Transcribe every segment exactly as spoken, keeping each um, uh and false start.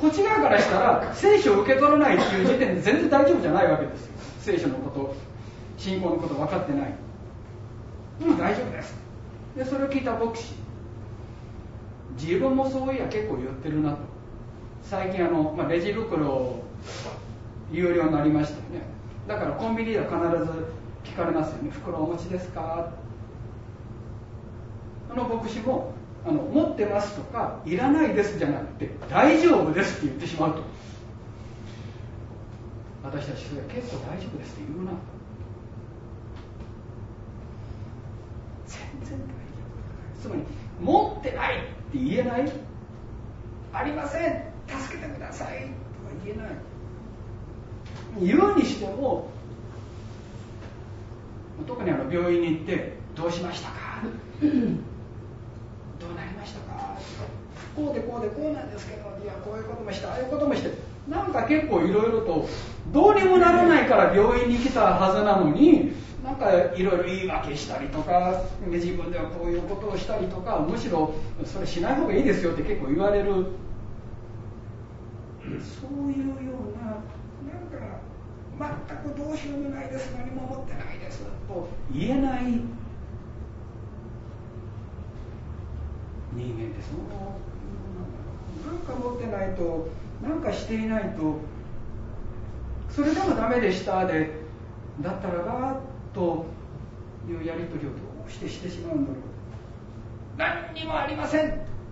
こっち側からしたら聖書を受け取らないっていう時点で全然大丈夫じゃないわけですよ。聖書のこと信仰のこと分かってない。うん大丈夫です。でそれを聞いた牧師、自分もそういや結構言ってるなと。最近あの、まあ、レジ袋有料になりましたよね。だからコンビニでは必ず聞かれますよね。袋お持ちですか。あの牧師もあの持ってますとかいらないですじゃなくて大丈夫ですって言ってしまうと、私たちそれは結構大丈夫ですって言うな。全然大丈夫。つまり持ってないって言えない、ありません助けてくださいとは言えない。言うにしても、特にあの病院に行ってどうしましたかどうなりましたか、こうでこうでこうなんですけど、いやこういうこともしてああいうこともして、なんか結構いろいろとどうにもならないから病院に来たはずなのに、なんかいろいろ言い訳したりとか、自分ではこういうことをしたりとか、むしろそれしない方がいいですよって結構言われる、そういうような、なんか全くどうしようもないです、何も持ってないですと言えない人間です。なんか持ってないと、なんかしていないと、それでもダメでしたで、だったらばというやり取りをどうしてしてしまうんだろう。何にもありません、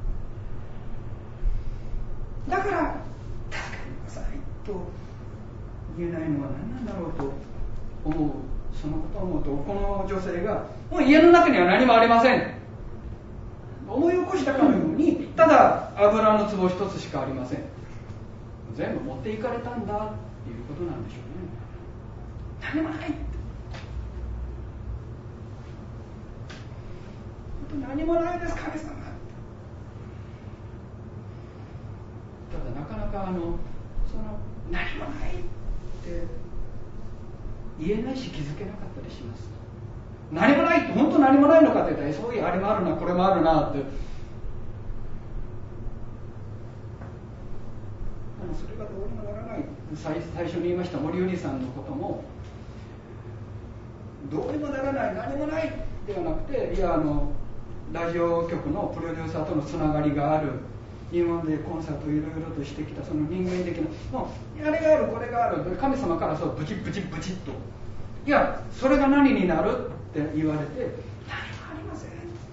だから助けてくださいと言えないのは何なんだろうと思う。そのことを思うと、この女性がもう家の中には何もありません、思い起こしたかのように、ただ油の壺一つしかありません。全部持っていかれたんだっていうことなんでしょうね。何もないって、何もないです、神様。ただなかなかあのその何もないって言えないし気づけなかったりします。何もないって本当何もないのかって言ったら、そういうあれもあるなこれもあるなって、でもそれがどうにもならない。 最, 最初に言いました森瓜さんのことも、どうにもならない、何もないではなくて、いやあのラジオ局のプロデューサーとのつながりがある、今までコンサートをいろいろとしてきたその人間的な、もうあれがあるこれがある、神様からそうブチブチブチっと、いやそれが何になるって言われて、何もありませ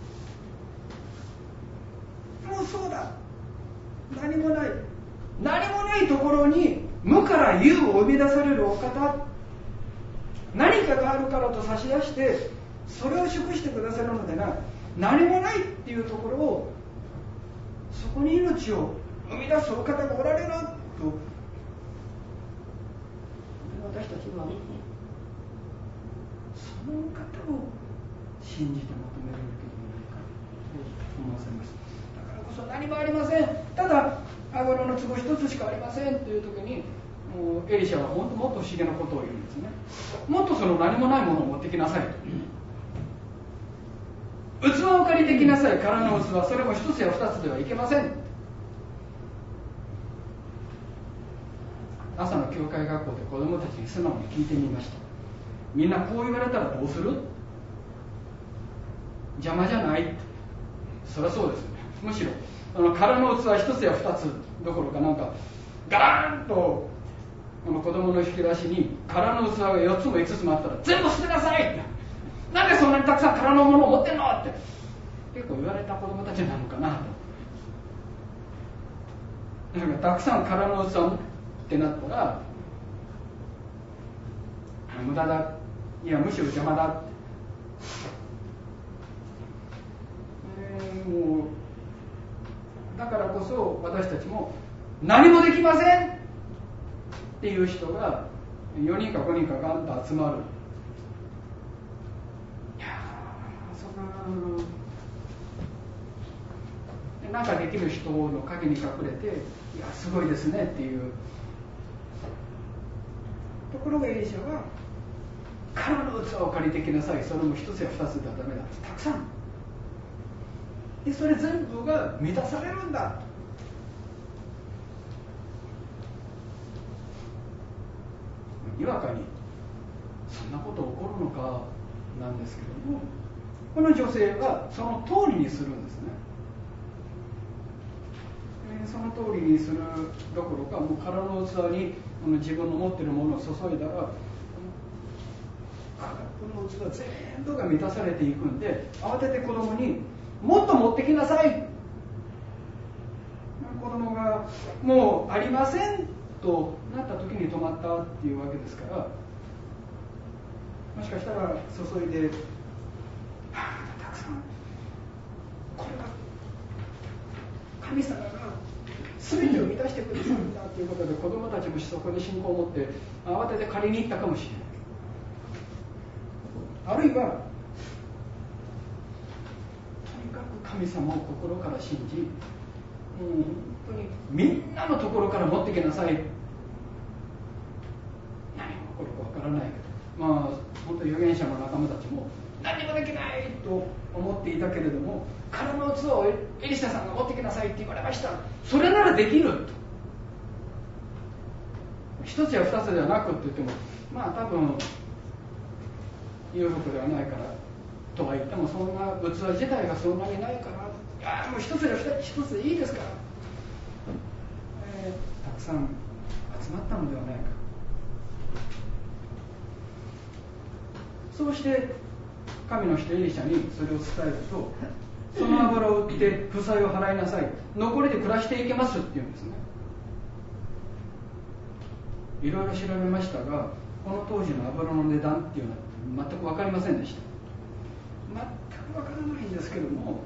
ん、もうそうだ、何もない、何もないところに無から有を生み出されるお方、何かがあるからと差し出してそれを祝してくださるのでない、何もないっていうところを、そこに命を生み出すお方がおられると、私たちはそのお方を信じて求めるべきではないかと思わせます。だからこそ何もありません、ただ油の壺一つしかありませんという時に、もうエリシャはもっともっと不思議なことを言うんですね。もっとその何もないものを持ってきなさいと、器を借りてきなさい、空の器、それも一つや二つではいけません。朝の教会学校で子どもたちに素直に聞いてみました。みんなこう言われたらどうする？邪魔じゃない？そりゃそうですよね。むしろあの空の器一つや二つどころか、なんかガラーンとこの子供の引き出しに空の器がよっつもいつつもあったら全部捨てなさいって、なんでそんなにたくさん空のものを持ってんのって結構言われた子供たちなのかなと。なんかたくさん空の器ってなったら無駄だ、いやむしろ邪魔だって、えー、もうだからこそ私たちも何もできませんっていう人がよにんかごにんかガンと集まる。いやそんななんかできる人の陰に隠れて、いやすごいですねっていうところが、エリシャは空の器を借りてきなさい、それも一つや二つではダメだ、たくさんで、それ全部が満たされるんだ。 にわかにそんなこと起こるのかなんですけども、この女性はその通りにするんですね。その通りにするどころか、もう空の器に自分の持っているものを注いだら、空の器全部が満たされていくんで、慌てて子供にもっと持ってきなさい。子供がもうありませんとなった時に止まったっていうわけですから、もしかしたら注いで、はあ、たくさん、これは神様が全てを満たしてくださるんだということで、子供たちもそこで信仰を持って慌てて借りに行ったかもしれない。あるいはとにかく神様を心から信じ、もう本当にみんなのところから持ってきなさい。何が起こるかわからないけど、まあ本当に預言者の仲間たちも何もできないと思っていたけれども、空の器をエリシャさんが持ってきなさいって言われました。それならできると。一つや二つではなくって言っても、まあ多分裕福ではないからとは言っても、そんな器自体がそんなにないから、いやもう一つや二つ一つでいいですから、えー、たくさん集まったのではないか。そうして神の人エリシャにそれを伝えると、その油を売って負債を払いなさい、残りで暮らしていけますって言うんですね。いろいろ調べましたが、この当時の油の値段っていうのは全く分かりませんでした。全く分からないんですけども、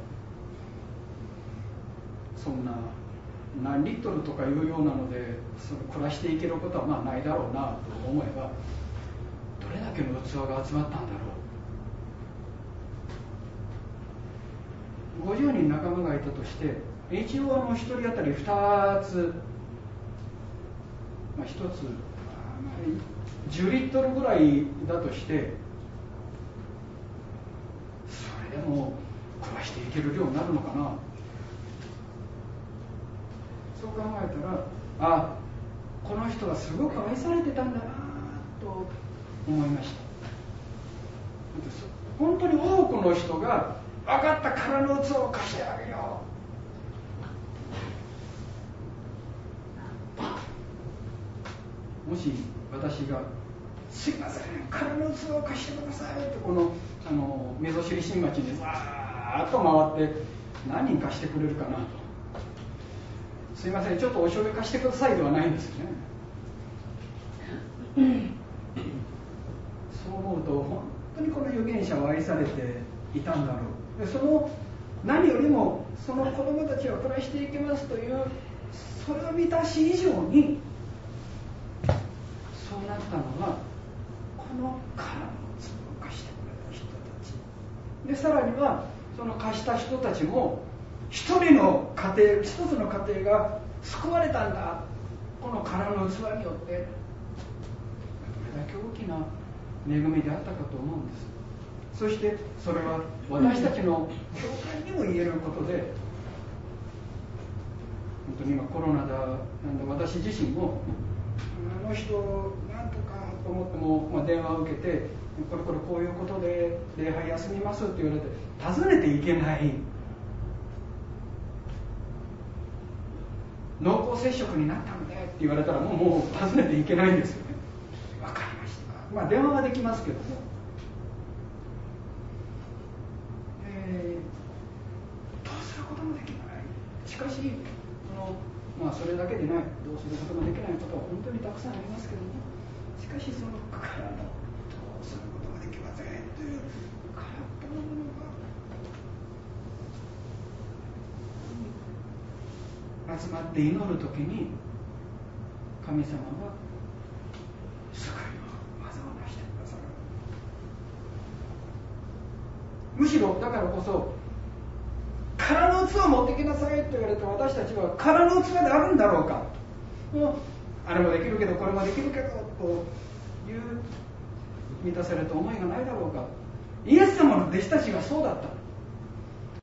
そんな何リットルとかいうようなのでその暮らしていけることはまあないだろうなと思えば、どれだけの器が集まったんだろう。ごじゅうにん仲間がいたとして、一応あのひとり当たりふたつ、まあ、ひとつじゅうリットルぐらいだとして、それでも暮らしていける量になるのかな。そう考えたら、あ、この人はすごく愛されてたんだなと思いました。本当に多くの人が、分かった、空の器を貸してあげよう。もし私が、すいません、空の器を貸してくださいと、このあの溝尻新町にざーっと回って、何人貸してくれるかなと。すいません、ちょっとお醤油貸してくださいではないんですよね。そう思うと、本当にこの預言者は愛されていたんだろう。でその何よりも、その子供たちは暮らしていきますという、それを満たし以上に、そうなったのは、この空の器を貸してくれた人たちで、さらにはその貸した人たちも、一人の家庭、一つの家庭が救われたんだ、この空の器によって。どれだけ大きな恵みであったかと思うんです。そしてそれは私たちの教会にも言えることで、本当に今コロナだなんだ、私自身もあの人なんとかと思っても、まあ、電話を受けて、これこれこういうことで礼拝休みますって言われて、訪ねていけない、濃厚接触になったのでって言われたら、もうもう訪ねていけないんですよね。わかりました。まあ電話はできますけども、えー、どうすることもできない。しかしその、まあ、それだけでない、どうすることもできないことは本当にたくさんありますけども、しかしその空のどうすることができませんという空っぽのものが集まって祈るときに、神様は救いの技を成してくださる。むしろだからこそ、空の器を持ってきなさいと言われて、私たちは空の器であるんだろうか、もうあれもできるけどこれもできるけどという満たされた思いがないだろうか。イエス様の弟子たちがそうだった。